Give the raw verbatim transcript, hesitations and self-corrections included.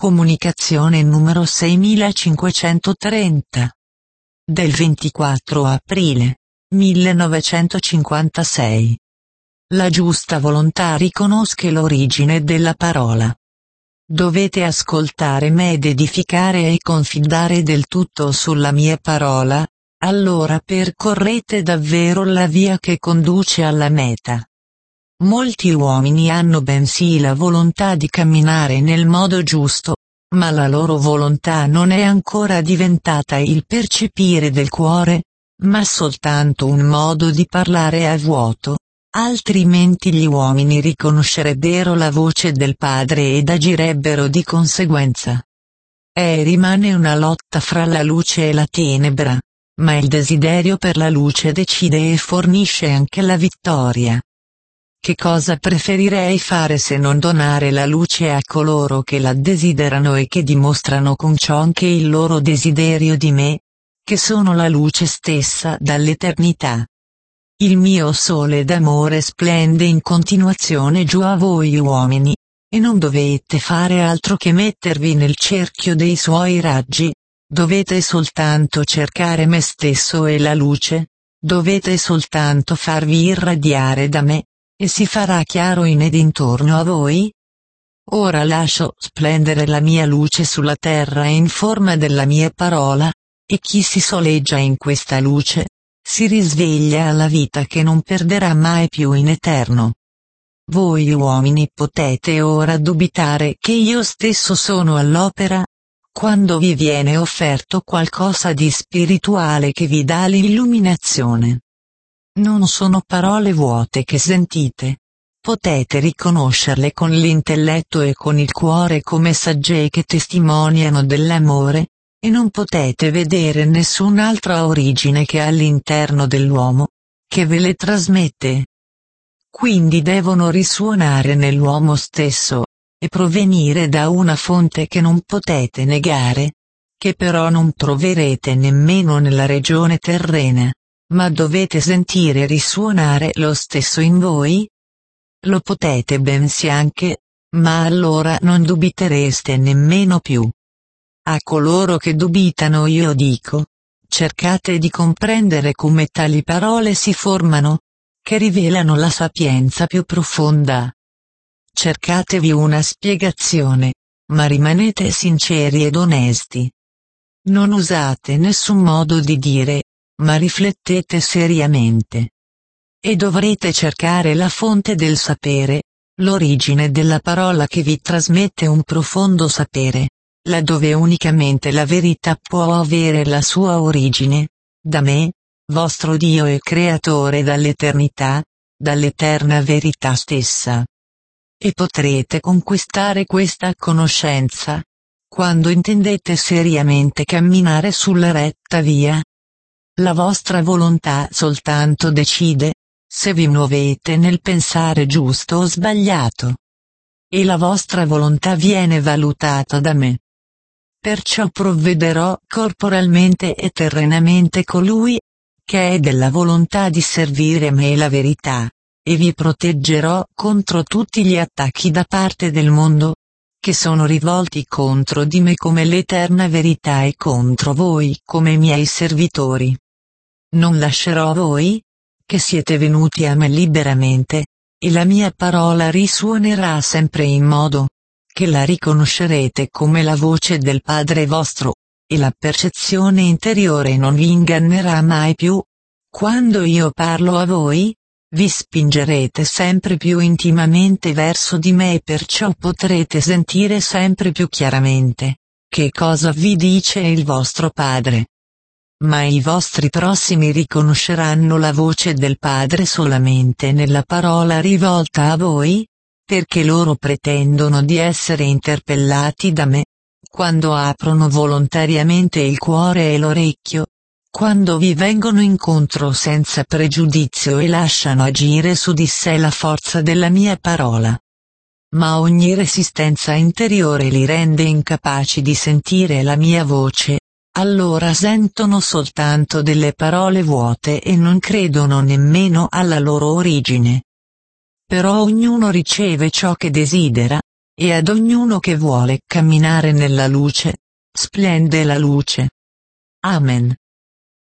Comunicazione numero seimilacinquecentotrenta. Del ventiquattro aprile millenovecentocinquantasei. La giusta volontà riconosce l'origine della parola. Dovete ascoltare me ed edificare e confidare del tutto sulla mia parola, allora percorrete davvero la via che conduce alla meta. Molti uomini hanno bensì la volontà di camminare nel modo giusto, ma la loro volontà non è ancora diventata il percepire del cuore, ma soltanto un modo di parlare a vuoto, altrimenti gli uomini riconoscerebbero la voce del Padre ed agirebbero di conseguenza. E rimane una lotta fra la luce e la tenebra, ma il desiderio per la luce decide e fornisce anche la vittoria. Che cosa preferirei fare se non donare la luce a coloro che la desiderano e che dimostrano con ciò anche il loro desiderio di me, che sono la luce stessa dall'eternità. Il mio sole d'amore splende in continuazione giù a voi uomini, e non dovete fare altro che mettervi nel cerchio dei suoi raggi, dovete soltanto cercare me stesso e la luce, dovete soltanto farvi irradiare da me, e si farà chiaro in ed intorno a voi? Ora lascio splendere la mia luce sulla terra in forma della mia parola, e chi si soleggia in questa luce, si risveglia alla vita che non perderà mai più in eterno. Voi uomini potete ora dubitare che io stesso sono all'opera, quando vi viene offerto qualcosa di spirituale che vi dà l'illuminazione. Non sono parole vuote che sentite. Potete riconoscerle con l'intelletto e con il cuore come sagge che testimoniano dell'amore, e non potete vedere nessun'altra origine che all'interno dell'uomo, che ve le trasmette. Quindi devono risuonare nell'uomo stesso, e provenire da una fonte che non potete negare, che però non troverete nemmeno nella regione terrena. Ma dovete sentire risuonare lo stesso in voi? Lo potete bensì anche, ma allora non dubitereste nemmeno più. A coloro che dubitano io dico, cercate di comprendere come tali parole si formano, che rivelano la sapienza più profonda. Cercatevi una spiegazione, ma rimanete sinceri ed onesti. Non usate nessun modo di dire, ma riflettete seriamente. E dovrete cercare la fonte del sapere, l'origine della parola che vi trasmette un profondo sapere, laddove unicamente la verità può avere la sua origine, da me, vostro Dio e Creatore dall'eternità, dall'eterna verità stessa. E potrete conquistare questa conoscenza, quando intendete seriamente camminare sulla retta via. La vostra volontà soltanto decide, se vi muovete nel pensare giusto o sbagliato. E la vostra volontà viene valutata da me. Perciò provvederò corporalmente e terrenamente colui, che è della volontà di servire me e la verità, e vi proteggerò contro tutti gli attacchi da parte del mondo, che sono rivolti contro di me come l'eterna verità e contro voi come miei servitori. Non lascerò voi, che siete venuti a me liberamente, e la mia parola risuonerà sempre in modo, che la riconoscerete come la voce del Padre vostro, e la percezione interiore non vi ingannerà mai più. Quando io parlo a voi, vi spingerete sempre più intimamente verso di me e perciò potrete sentire sempre più chiaramente, che cosa vi dice il vostro Padre. Ma i vostri prossimi riconosceranno la voce del Padre solamente nella parola rivolta a voi, perché loro pretendono di essere interpellati da me, quando aprono volontariamente il cuore e l'orecchio, quando vi vengono incontro senza pregiudizio e lasciano agire su di sé la forza della mia parola. Ma ogni resistenza interiore li rende incapaci di sentire la mia voce. Allora sentono soltanto delle parole vuote e non credono nemmeno alla loro origine. Però ognuno riceve ciò che desidera, e ad ognuno che vuole camminare nella luce, splende la luce. Amen.